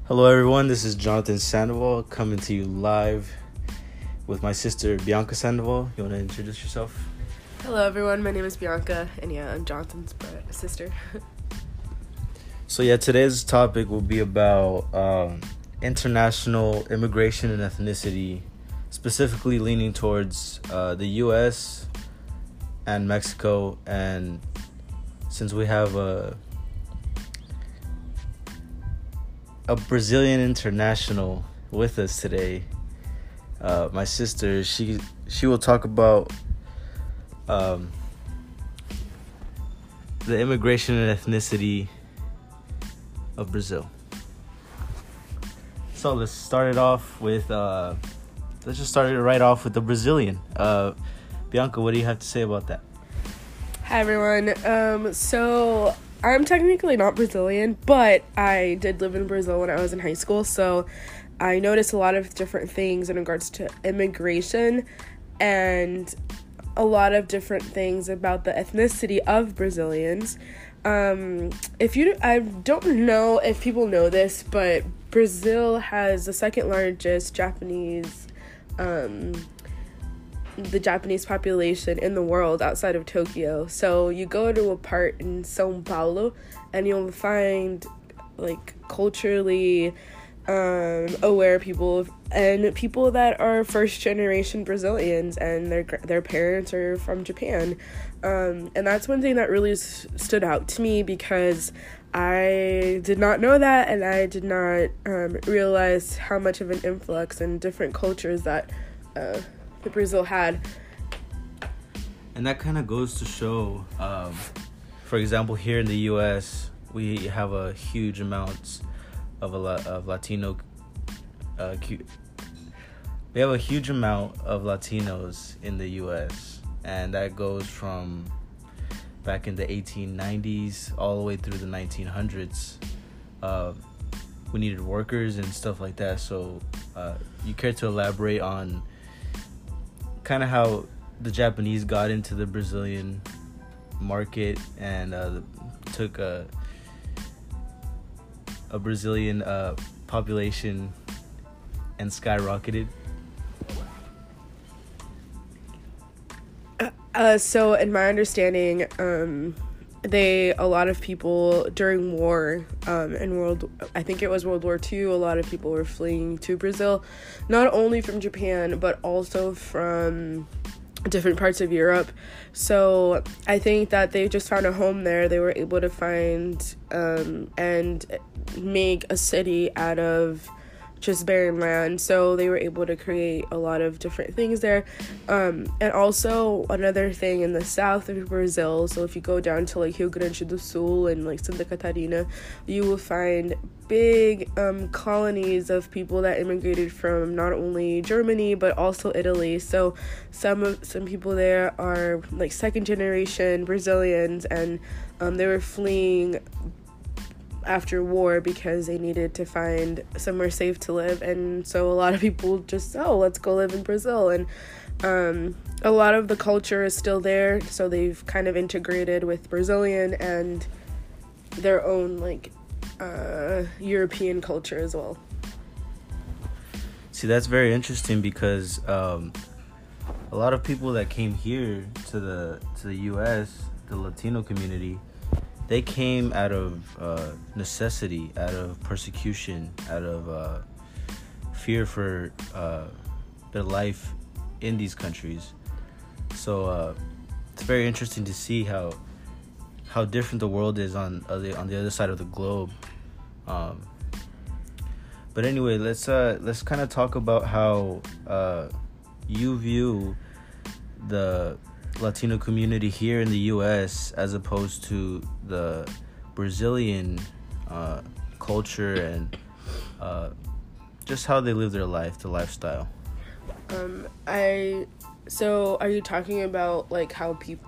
Hello, everyone. This is Jonathan Sandoval coming to you live with my sister Bianca Sandoval. You want to introduce yourself? Hello, everyone. My name is Bianca, and I'm Jonathan's sister. So, today's topic will be about international immigration and ethnicity, specifically leaning towards the U.S. and Mexico. And since we have a Brazilian international with us today, my sister, she will talk about the immigration and ethnicity of Brazil. So let's just start it right off with the Brazilian. Bianca, what do you have to say about that? Hi, everyone. So I'm technically not Brazilian, but I did live in Brazil when I was in high school, so I noticed a lot of different things in regards to immigration and a lot of different things about the ethnicity of Brazilians. I don't know if people know this, but Brazil has the second largest the Japanese population in the world outside of Tokyo. So you go to a part in São Paulo and you'll find culturally aware people and people that are first generation Brazilians and their parents are from Japan. And that's one thing that really stood out to me because I did not know that, and I did not realize how much of an influx in different cultures that that Brazil had. And that kind of goes to show, for example, here in the U.S., we have a huge amount of Latino. We have a huge amount of Latinos in the U.S., and that goes from back in the 1890s all the way through the 1900s. We needed workers and stuff like that. So, you care to elaborate on kind of how the Japanese got into the Brazilian market and took a Brazilian population and skyrocketed? So in my understanding, a lot of people during war, I think it was World War II, a lot of people were fleeing to Brazil, not only from Japan, but also from different parts of Europe. So I think that they just found a home there. They were able to find and make a city out of just barren land, so they were able to create a lot of different things there. And also another thing in the south of Brazil, so if you go down to Rio Grande do Sul and Santa Catarina, you will find big colonies of people that immigrated from not only Germany but also Italy. So some people there are second generation Brazilians, and they were fleeing after war because they needed to find somewhere safe to live. And so a lot of people just, let's go live in Brazil. And a lot of the culture is still there, so they've kind of integrated with Brazilian and their own European culture as well. See, that's very interesting because a lot of people that came here to the U.S., the Latino community, they came out of necessity, out of persecution, out of fear for their life in these countries. So it's very interesting to see how different the world is on the other side of the globe. But anyway, let's kind of talk about how you view the Latino community here in the U.S. as opposed to the Brazilian culture and just how they live their life, the lifestyle. So are you talking about how people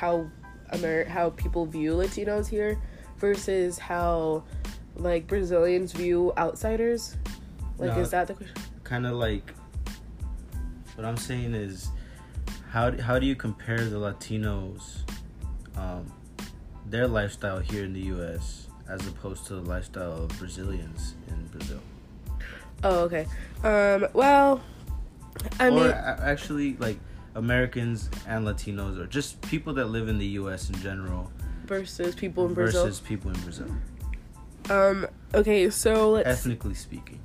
view Latinos here versus how Brazilians view outsiders? No, is that the question? Kind of what I'm saying is, how do you compare the Latinos, their lifestyle here in the U.S. as opposed to the lifestyle of Brazilians in Brazil? Oh, okay. Well, I mean, actually, like Americans and Latinos, or just people that live in the U.S. in general, versus people in Brazil. Okay, so let's... Ethnically speaking.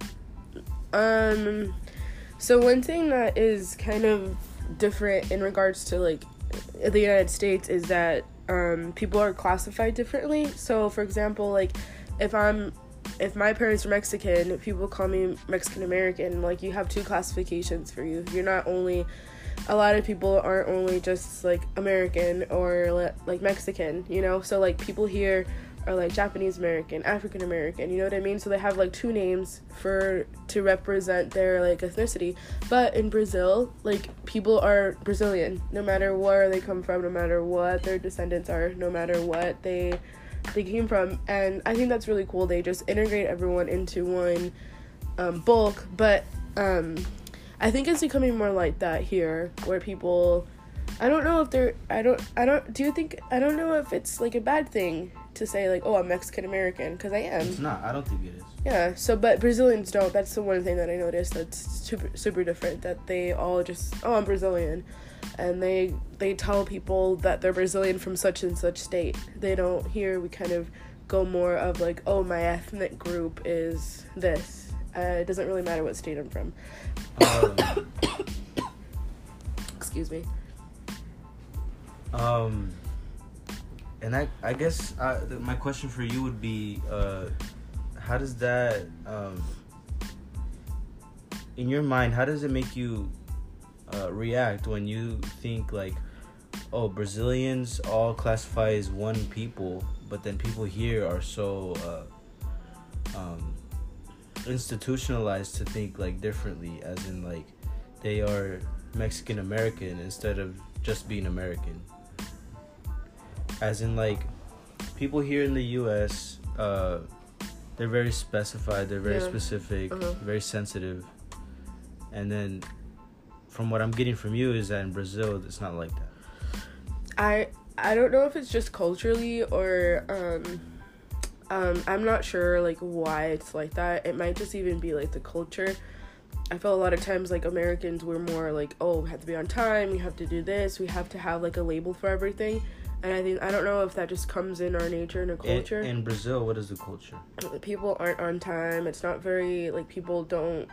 So one thing that is kind of different in regards to, like, the United States is that, people are classified differently. So, for example, like, if my parents are Mexican, people call me Mexican American. Like, you have two classifications for you. You're not only... A lot of people aren't only just, like, American or, like, Mexican, you know? So, like, people here are, like, Japanese American, African American, you know what I mean? So they have, like, two names to represent their, like, ethnicity. But in Brazil, like, people are Brazilian, no matter where they come from, no matter what their descendants are, no matter what they came from. And I think that's really cool. They just integrate everyone into one bulk. But I think it's becoming more like that here, where people... I don't know if it's, like, a bad thing to say, like, oh, I'm Mexican American, because I am. It's not. I don't think it is. Yeah, so, but Brazilians don't. That's the one thing that I noticed that's super, super different, that they all just, oh, I'm Brazilian. And they tell people that they're Brazilian from such and such state. They don't. Here, we kind of go more of, like, oh, my ethnic group is this. It doesn't really matter what state I'm from. Excuse me. And I guess my question for you would be, how does that, in your mind, how does it make you react when you think, like, oh, Brazilians all classify as one people, but then people here are so institutionalized to think, like, differently, as in, like, they are Mexican American instead of just being American. As in, like, people here in the U.S., they're very specified, they're very specific, very sensitive. And then, from what I'm getting from you, is that in Brazil, it's not like that. I don't know if it's just culturally or, I'm not sure, like, why it's like that. It might just even be, like, the culture. I feel a lot of times, like, Americans, we're more like, oh, we have to be on time, we have to do this, we have to have, like, a label for everything. And I don't know if that just comes in our nature and our culture. In Brazil, what is the culture? People aren't on time. It's not very, like, people don't,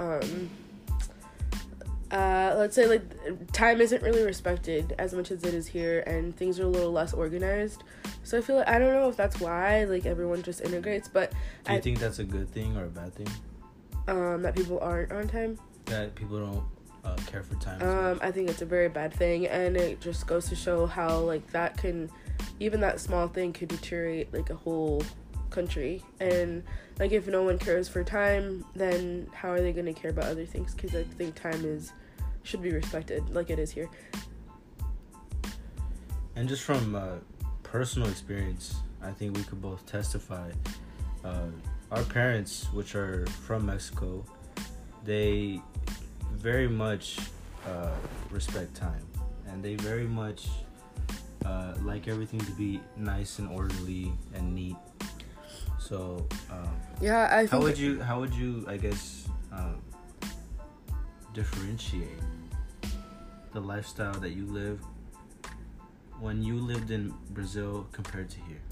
let's say, like, time isn't really respected as much as it is here, and things are a little less organized. So I feel like, I don't know if that's why, like, everyone just integrates, but... Do you think that's a good thing or a bad thing? That people aren't on time? That people don't care for time? I think it's a very bad thing, and it just goes to show how, like, that can... Even that small thing could deteriorate, like, a whole country. And, like, if no one cares for time, then how are they going to care about other things? Because I think time should be respected, like it is here. And just from personal experience, I think we could both testify. Our parents, which are from Mexico, they very much respect time, and they very much like everything to be nice and orderly and neat. So yeah, I think how would you I guess differentiate the lifestyle that you live when you lived in Brazil compared to here?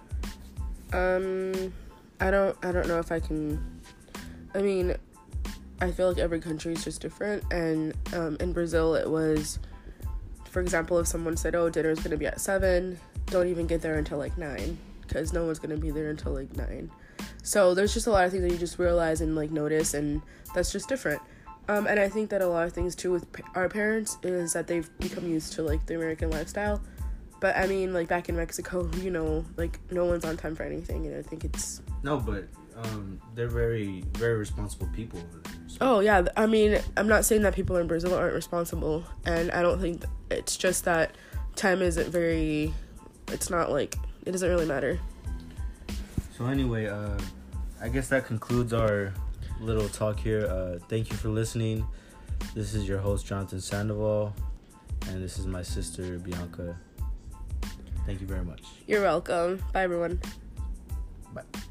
I don't know if I can. I mean, I feel like every country is just different, and in Brazil it was, for example, if someone said, oh, dinner's gonna be at 7, don't even get there until like 9, because no one's gonna be there until like 9. So there's just a lot of things that you just realize and, like, notice, and that's just different. And I think that a lot of things too with our parents is that they've become used to, like, the American lifestyle. But I mean, like, back in Mexico, you know, like, no one's on time for anything, and I think it's... No, but they're very, very responsible people over there. So. Oh, yeah. I mean, I'm not saying that people in Brazil aren't responsible, and I don't think... It's just that time isn't very... It's not, like... It doesn't really matter. So anyway, I guess that concludes our little talk here. Thank you for listening. This is your host, Jonathan Sandoval, and this is my sister, Bianca. Thank you very much. You're welcome. Bye, everyone. Bye.